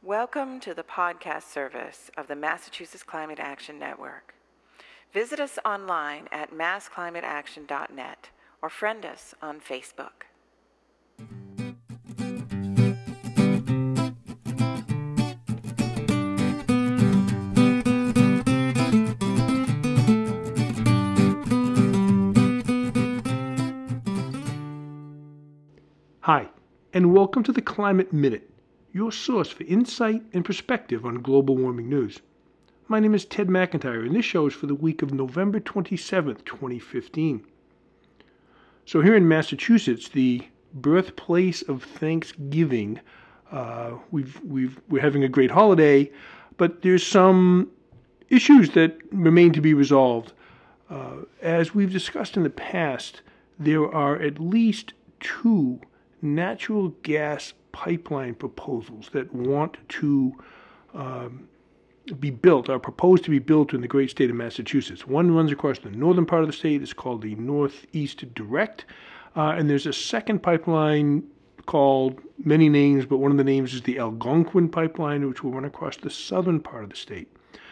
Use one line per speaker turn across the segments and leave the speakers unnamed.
Welcome to the podcast service of the Massachusetts Climate Action Network. Visit us online at massclimateaction.net or friend us on Facebook.
Hi, and welcome to the Climate Minute, your source for insight and perspective on global warming news. My name is Ted McIntyre, and this show is for the week of November 27th, 2015. So here in Massachusetts, the birthplace of Thanksgiving, we're having a great holiday, but there's some issues that remain to be resolved. As we've discussed in the past, there are at least two natural gas pipeline proposals that want to be built, are proposed to be built in the great state of Massachusetts. One runs across the northern part of the state. It's called the Northeast Direct. And there's a second pipeline called many names, but one of the names is the Algonquin Pipeline, which will run across the southern part of the state.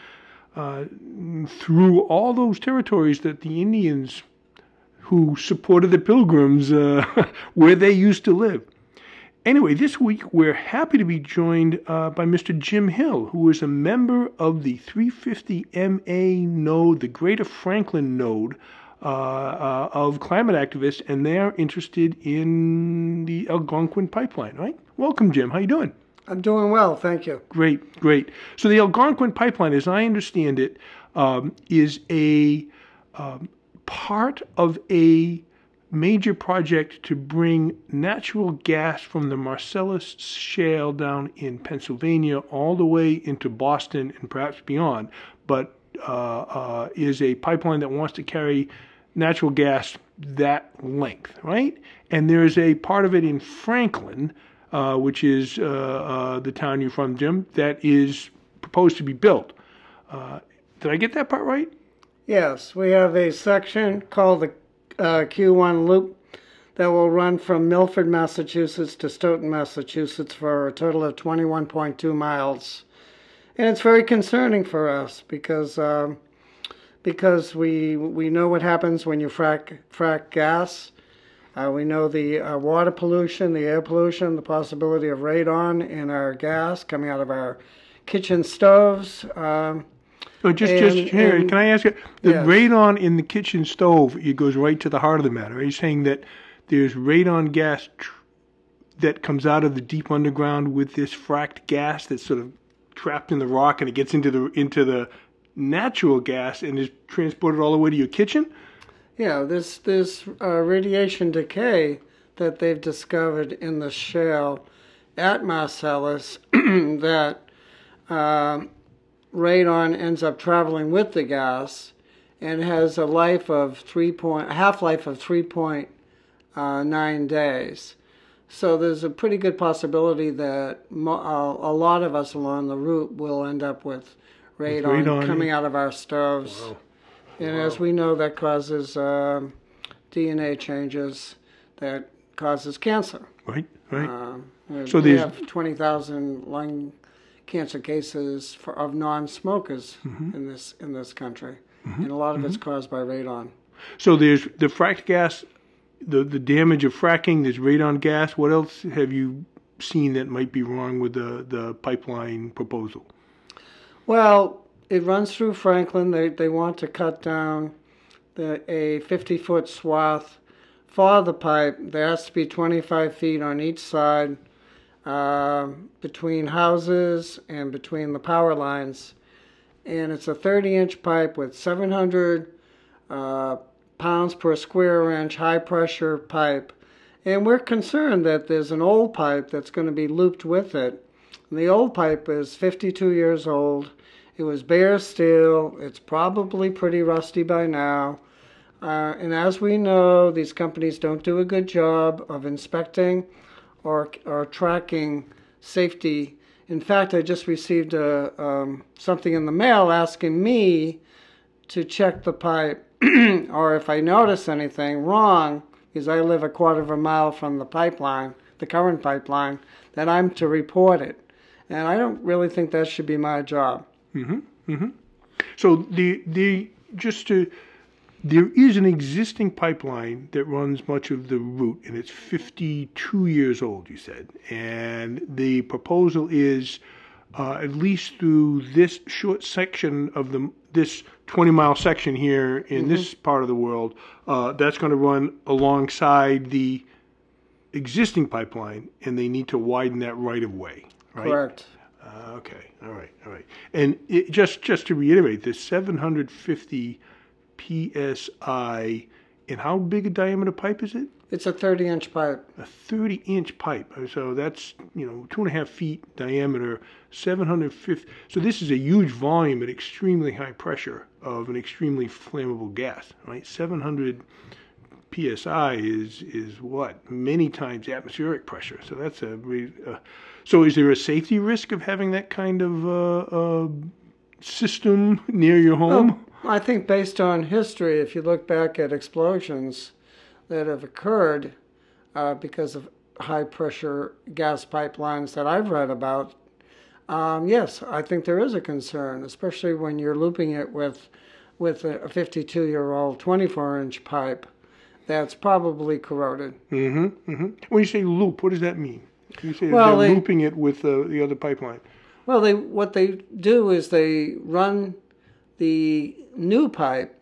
Through all those territories that the Indians who supported the Pilgrims where they used to live. Anyway, this week we're happy to be joined by Mr. Jim Hill, who is a member of the 350 MA node, the Greater Franklin node of climate activists, and they're interested in the Algonquin pipeline, right? Welcome, Jim. How you doing?
I'm doing well, thank you.
Great, great. So the Algonquin pipeline, as I understand it, is a part of a major project to bring natural gas from the Marcellus Shale down in Pennsylvania all the way into Boston and perhaps beyond, but is a pipeline that wants to carry natural gas that length, right? And there's a part of it in Franklin, which is the town you're from, Jim, that is proposed to be built. Did I get that part right?
Yes, we have a section called the Q1 Loop that will run from Milford, Massachusetts to Stoughton, Massachusetts for a total of 21.2 miles. And it's very concerning for us because we know what happens when you frack gas. We know the water pollution, the air pollution, the possibility of radon in our gas coming out of our kitchen stoves.
Can I ask you, the
yes.
radon in the kitchen stove, it goes right to the heart of the matter. Are you saying that there's radon gas that comes out of the deep underground with this fracked gas that's sort of trapped in the rock and it gets into the natural gas and is transported all the way to your kitchen?
Yeah, there's radiation decay that they've discovered in the shale at Marcellus that radon ends up traveling with the gas and has a half-life of 3.9 days. So there's a pretty good possibility that a lot of us along the route will end up with radon coming out of our stoves.
Wow.
And as we know, that causes DNA changes that causes cancer.
Right.
So we have 20,000 lung cancer cases of non-smokers in this country, and a lot of it's caused by radon.
So there's the fracked gas, the damage of fracking. There's radon gas. What else have you seen that might be wrong with the pipeline proposal?
Well, it runs through Franklin. They want to cut down a 50-foot swath for the pipe. There has to be 25 feet on each side between houses and between the power lines. And it's a 30-inch pipe with 700 pounds per square inch high-pressure pipe. And we're concerned that there's an old pipe that's going to be looped with it. And the old pipe is 52 years old. It was bare steel. It's probably pretty rusty by now. And as we know, these companies don't do a good job of inspecting or tracking safety. In fact, I just received something in the mail asking me to check the pipe or if I notice anything wrong, because I live a quarter of a mile from the pipeline, the current pipeline, that I'm to report it. And I don't really think that should be my job.
So there is an existing pipeline that runs much of the route, and it's 52 years old, you said. And the proposal is at least through this short section of this 20-mile section here in this part of the world, that's going to run alongside the existing pipeline, and they need to widen that right of way, right?
Correct.
Okay. All right. And just to reiterate, this 750 psi, and how big a diameter pipe is it?
It's a 30-inch pipe.
A 30-inch pipe. So that's 2.5 feet diameter, 750. So this is a huge volume at extremely high pressure of an extremely flammable gas, right? 700 psi is what? Many times atmospheric pressure. So that's so is there a safety risk of having that kind of system near your home?
Well, I think based on history, if you look back at explosions that have occurred because of high pressure gas pipelines that I've read about, yes, I think there is a concern, especially when you're looping it with a 52-year-old 24-inch pipe that's probably corroded.
When you say loop, what does that mean? You say
Well,
they're looping it with the other pipeline.
Well, what they do is they run the new pipe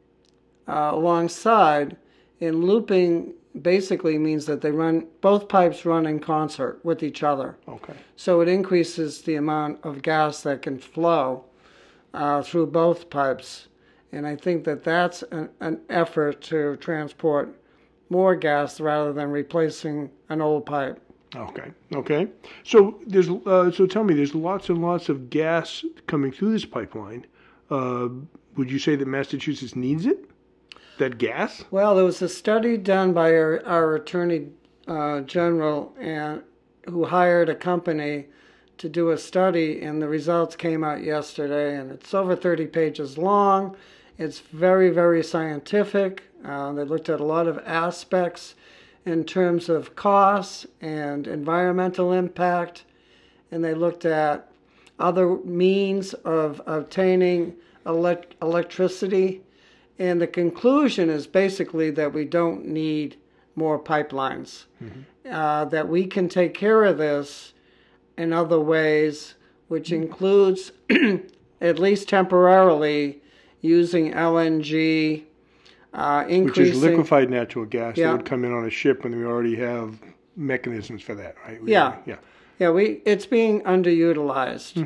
alongside, and looping basically means that both pipes run in concert with each other.
Okay.
So it increases the amount of gas that can flow through both pipes. And I think that that's an effort to transport more gas rather than replacing an old pipe.
Okay. So tell me, there's lots and lots of gas coming through this pipeline. Would you say that Massachusetts needs it? That gas?
Well, there was a study done by our Attorney General who hired a company to do a study, and the results came out yesterday, and it's over 30 pages long. It's very, very scientific. They looked at a lot of aspects in terms of costs and environmental impact, and they looked at other means of obtaining electricity. And the conclusion is basically that we don't need more pipelines, that we can take care of this in other ways, which includes, at least temporarily, using LNG, increasing...
Which is liquefied natural gas
Yeah.
that would come in on a ship, and we already have mechanisms for that, right?
Yeah. It's being underutilized.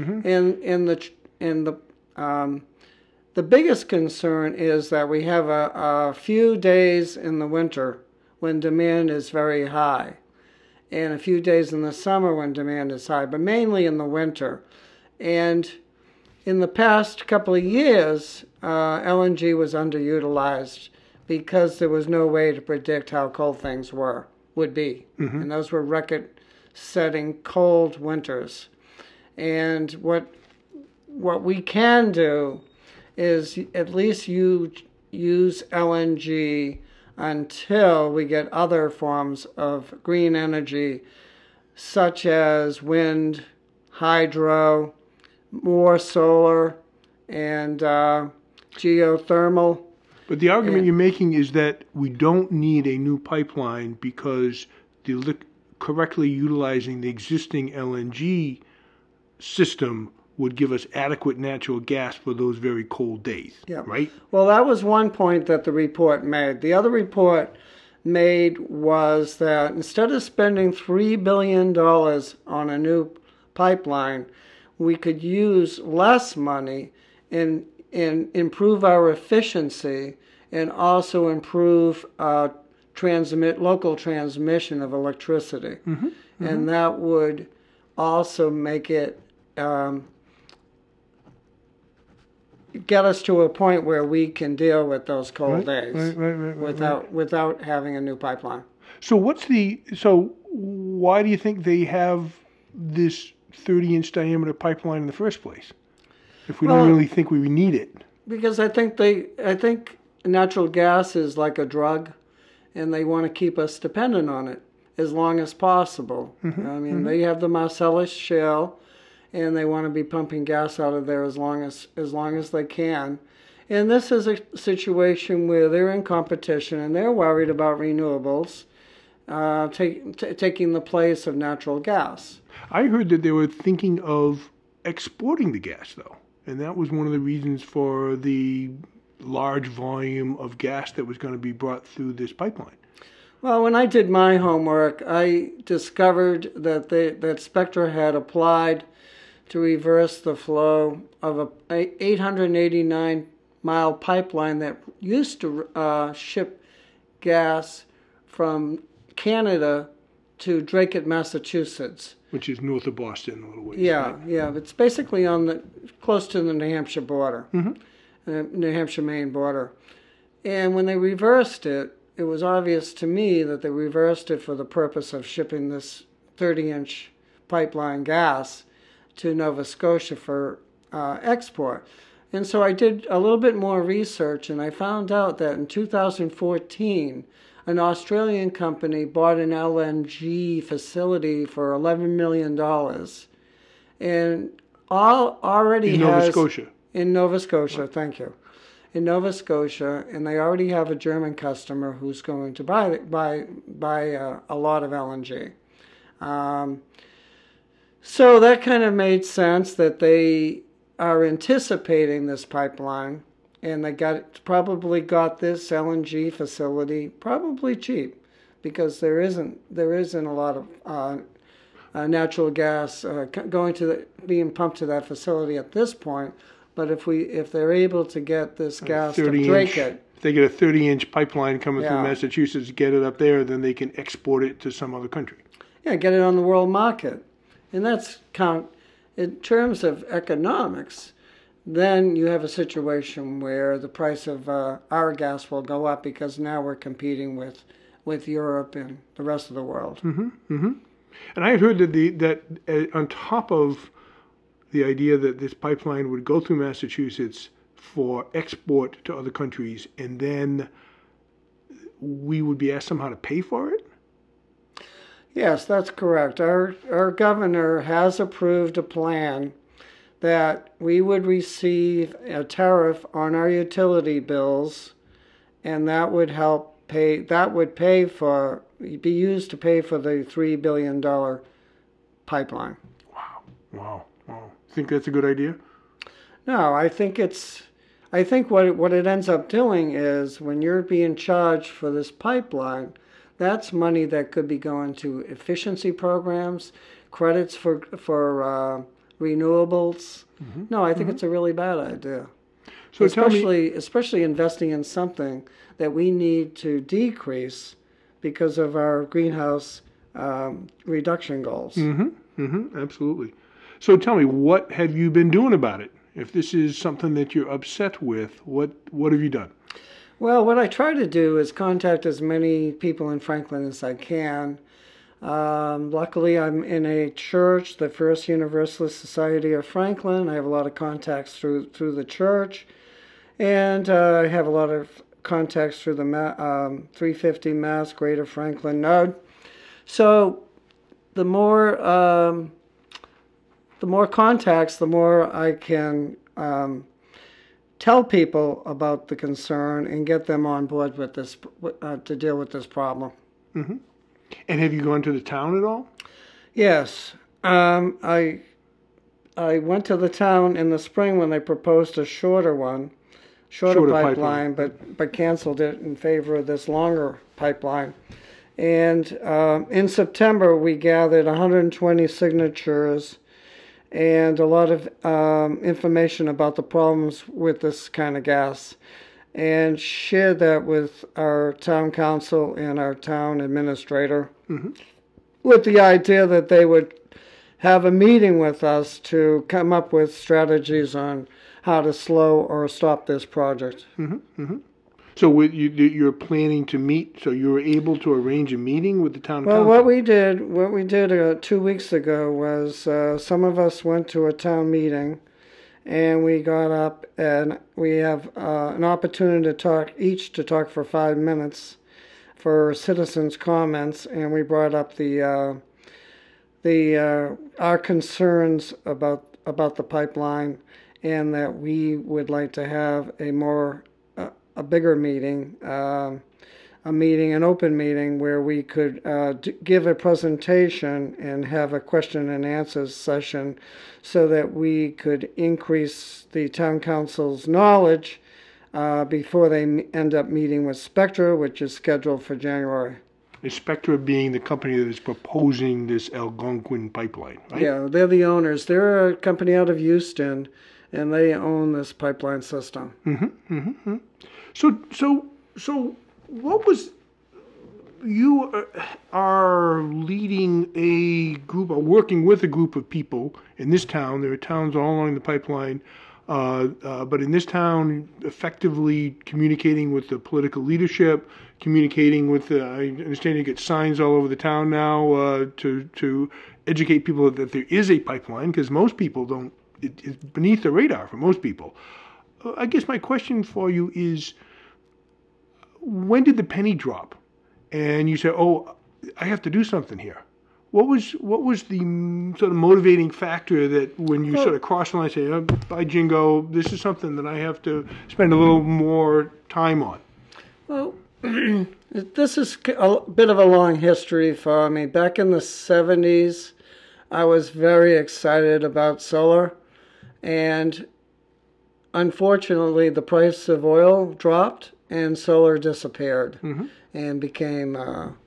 The biggest concern is that we have a few days in the winter when demand is very high, and a few days in the summer when demand is high, but mainly in the winter. And in the past couple of years, LNG was underutilized because there was no way to predict how cold things would be. And those were record-setting cold winters. And what we can do is at least use LNG until we get other forms of green energy, such as wind, hydro, more solar, and geothermal.
But the argument you're making is that we don't need a new pipeline because correctly utilizing the existing LNG system would give us adequate natural gas for those very cold days, right?
Well, that was one point that the report made. The other report made was that instead of spending $3 billion on a new pipeline, we could use less money and improve our efficiency and also improve local transmission of electricity. And that would also make it get us to a point where we can deal with those cold days without having a new pipeline.
So why do you think they have this 30-inch diameter pipeline in the first place, if we don't really think we need it?
Because I think natural gas is like a drug, and they want to keep us dependent on it as long as possible. They have the Marcellus Shale, and they want to be pumping gas out of there as long as they can. And this is a situation where they're in competition and they're worried about renewables taking the place of natural gas.
I heard that they were thinking of exporting the gas, though, and that was one of the reasons for the large volume of gas that was going to be brought through this pipeline.
Well, when I did my homework, I discovered that Spectra had applied to reverse the flow of a 889-mile pipeline that used to ship gas from Canada to Dracut, Massachusetts.
Which is north of Boston a little ways.
Yeah,
right?
yeah. It's basically close to the New Hampshire border, New Hampshire-Maine border. And when they reversed it, it was obvious to me that they reversed it for the purpose of shipping this 30-inch pipeline gas to Nova Scotia for export. And so I did a little bit more research, and I found out that in 2014, an Australian company bought an LNG facility for $11 million, and already
in Nova Scotia.
In Nova Scotia, thank you. In Nova Scotia, and they already have a German customer who's going to buy a lot of LNG. So that kind of made sense that they are anticipating this pipeline, and they probably got this LNG facility probably cheap, because there isn't a lot of natural gas being pumped to that facility at this point. But if they're able to get this gas to Dracut,
if they get a 30-inch pipeline coming through Massachusetts, get it up there, then they can export it to some other country.
Yeah, get it on the world market. And that's in terms of economics, then you have a situation where the price of our gas will go up, because now we're competing with Europe and the rest of the world.
And I had heard that on top of the idea that this pipeline would go through Massachusetts for export to other countries, and then we would be asked somehow to pay for it?
Yes, that's correct. Our governor has approved a plan that we would receive a tariff on our utility bills, and that would be used to pay for the $3 billion pipeline.
Wow. Think that's a good idea?
No, I think what it ends up doing is, when you're being charged for this pipeline, that's money that could be going to efficiency programs, credits for renewables. No, I think it's a really bad idea. So especially investing in something that we need to decrease because of our greenhouse reduction goals.
Absolutely. So tell me, what have you been doing about it? If this is something that you're upset with, what have you done?
Well, what I try to do is contact as many people in Franklin as I can. Luckily, I'm in a church, the First Universalist Society of Franklin. I have a lot of contacts through the church, and I have a lot of contacts through the 350 Mass Greater Franklin Node. So the more contacts, the more I can tell people about the concern and get them on board with this to deal with this problem.
And have you gone to the town at all?
Yes. I went to the town in the spring when they proposed a shorter pipeline, but canceled it in favor of this longer pipeline. And in September, we gathered 120 signatures and a lot of information about the problems with this kind of gas, and shared that with our town council and our town administrator, with the idea that they would have a meeting with us to come up with strategies on how to slow or stop this project.
So you're planning to meet, so you were able to arrange a meeting with the town council?
Well, what we did 2 weeks ago was some of us went to a town meeting, and we got up, and we have an opportunity to talk for 5 minutes for citizens' comments, and we brought up the our concerns about the pipeline, and that we would like to have a bigger meeting, an open meeting where we could give a presentation and have a question and answer session, so that we could increase the town council's knowledge before they end up meeting with Spectra, which is scheduled for January.
Spectra being the company that is proposing this Algonquin pipeline, right?
Yeah, they're the owners. They're a company out of Houston, and they own this pipeline system.
Mm-hmm, mm-hmm. So what was, you are leading a group, or working with a group of people in this town. There are towns all along the pipeline, but in this town, effectively communicating with the political leadership, communicating with I understand you get signs all over the town now to educate people that there is a pipeline, because most people don't, it's beneath the radar for most people. I guess my question for you is, when did the penny drop and you said, oh, I have to do something here? What was the sort of motivating factor that when you sort of cross the line and say, oh, by jingo, this is something that I have to spend a little more time on?
Well, this is a bit of a long history for me. Back in the 70s, I was very excited about solar, and unfortunately the price of oil dropped and solar disappeared, mm-hmm. and became,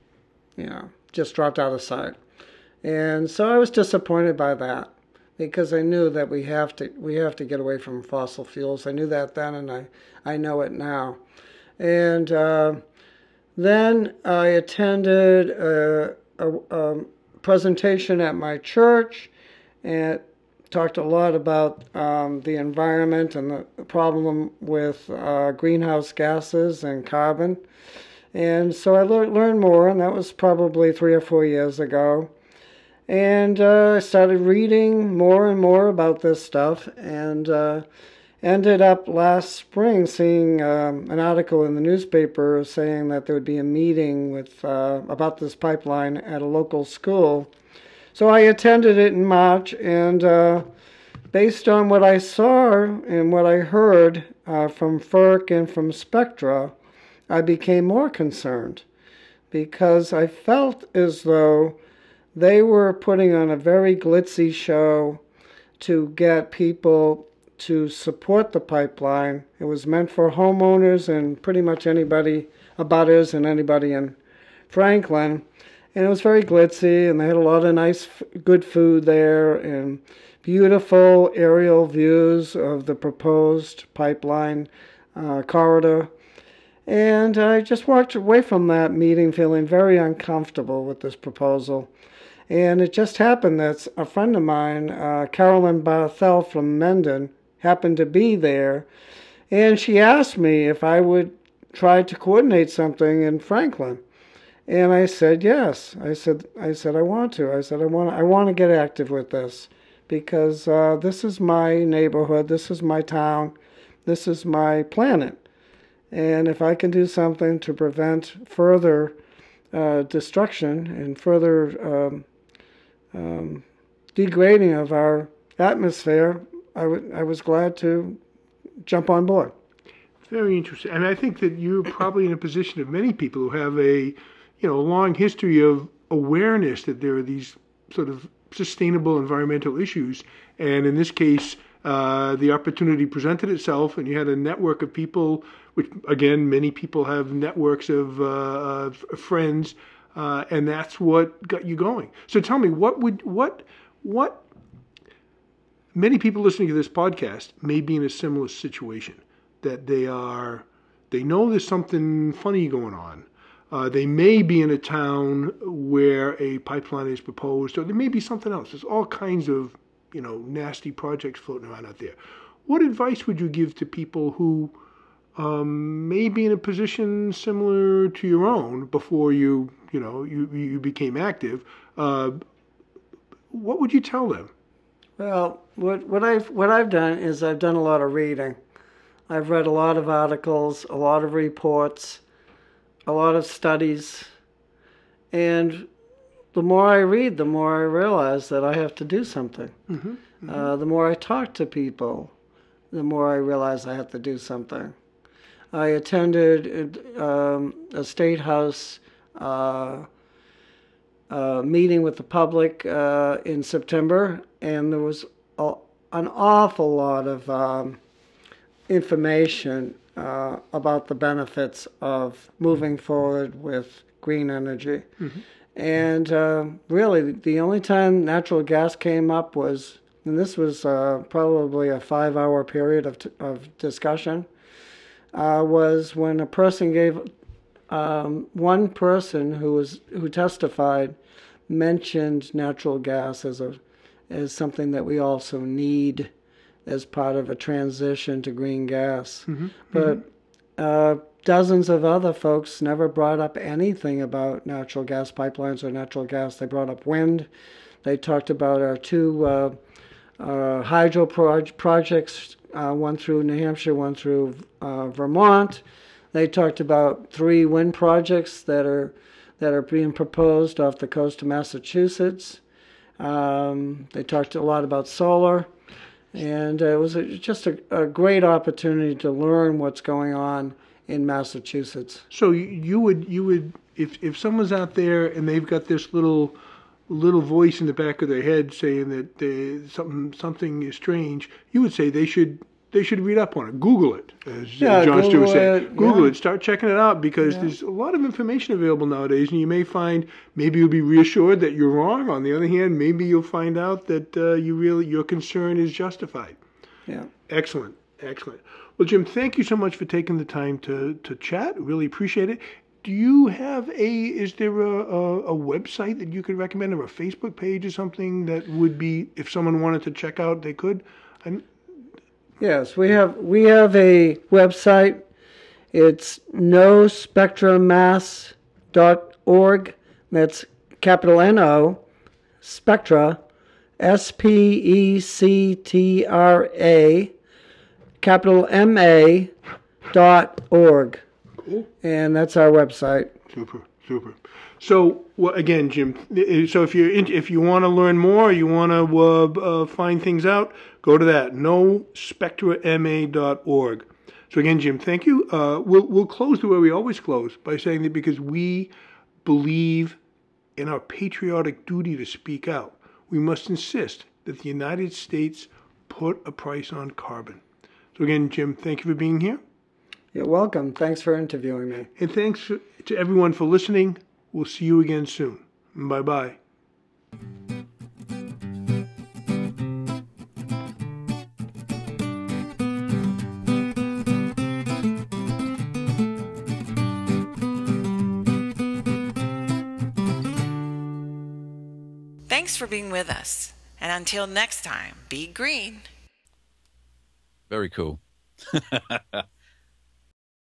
just dropped out of sight. And so I was disappointed by that, because I knew that we have to get away from fossil fuels. I knew that then, and I know it now. And then I attended a presentation at my church, and talked a lot about the environment and the problem with greenhouse gases and carbon. And so I learned more, and that was probably 3 or 4 years ago. And I started reading more and more about this stuff, and ended up last spring seeing an article in the newspaper saying that there would be a meeting with about this pipeline at a local school. So I attended it in March, and based on what I saw and what I heard from FERC and from Spectra, I became more concerned, because I felt as though they were putting on a very glitzy show to get people to support the pipeline. It was meant for homeowners and pretty much anybody, abutters and anybody in Franklin. And it was very glitzy, and they had a lot of nice, good food there, and beautiful aerial views of the proposed pipeline corridor. And I just walked away from that meeting feeling very uncomfortable with this proposal. And it just happened that a friend of mine, Carolyn Barthel from Mendon, happened to be there, and she asked me if I would try to coordinate something in Franklin. And I said yes. I said I want to. I said I want to get active with this, because this is my neighborhood, this is my town, this is my planet. And if I can do something to prevent further destruction and further degrading of our atmosphere, I was glad to jump on board.
Very interesting. And I think that you're probably in a position of many people who have a long history of awareness that there are these sort of sustainable environmental issues. And in this case, the opportunity presented itself, and you had a network of people, which, again, many people have networks of friends, and that's what got you going. So tell me, what many people listening to this podcast may be in a similar situation, that they know there's something funny going on. They may be in a town where a pipeline is proposed, or there may be something else. There's all kinds of, nasty projects floating around out there. What advice would you give to people who may be in a position similar to your own before you became active? What would you tell them?
Well, what I've done is I've done a lot of reading. I've read a lot of articles, a lot of reports, a lot of studies, and the more I read, the more I realize that I have to do something. The more I talk to people, the more I realize I have to do something. I attended a State House meeting with the public in September, and there was an awful lot of information about the benefits of moving forward with green energy. And really, the only time natural gas came up was, and this was probably a 5-hour period of discussion, was when a person gave, one person who testified mentioned natural gas as something that we also need as part of a transition to green gas. But dozens of other folks never brought up anything about natural gas pipelines or natural gas. They brought up wind. They talked about our two hydro projects, one through New Hampshire, one through Vermont. They talked about 3 wind projects that are being proposed off the coast of Massachusetts. They talked a lot about solar. And it was just a great opportunity to learn what's going on in Massachusetts.
So you would if someone's out there and they've got this little voice in the back of their head saying that something is strange, you would say they should read up on it, Google it, as John Stewart was saying. Google it, start checking it out, because there's a lot of information available nowadays, and you may find, maybe you'll be reassured that you're wrong. On the other hand, maybe you'll find out that your concern is justified.
Yeah.
Excellent. Well, Jim, thank you so much for taking the time to chat. Really appreciate it. Do you have is there a website that you could recommend, or a Facebook page or something that would be, if someone wanted to check out, they could?
Yes, we have a website. It's nospectramass.org. That's capital N-O, Spectra, SPECTRA, capital MA.org.
Cool.
And that's our website.
Super. So, again, Jim, so if you want to learn more, you want to find things out, go to that, nospectrama.org. So again, Jim, thank you. We'll close the way we always close, by saying that because we believe in our patriotic duty to speak out, we must insist that the United States put a price on carbon. So again, Jim, thank you for being here.
You're welcome. Thanks for interviewing me.
And thanks to everyone for listening. We'll see you again soon. Bye-bye.
Thanks for being with us. And until next time, be green.
Very cool.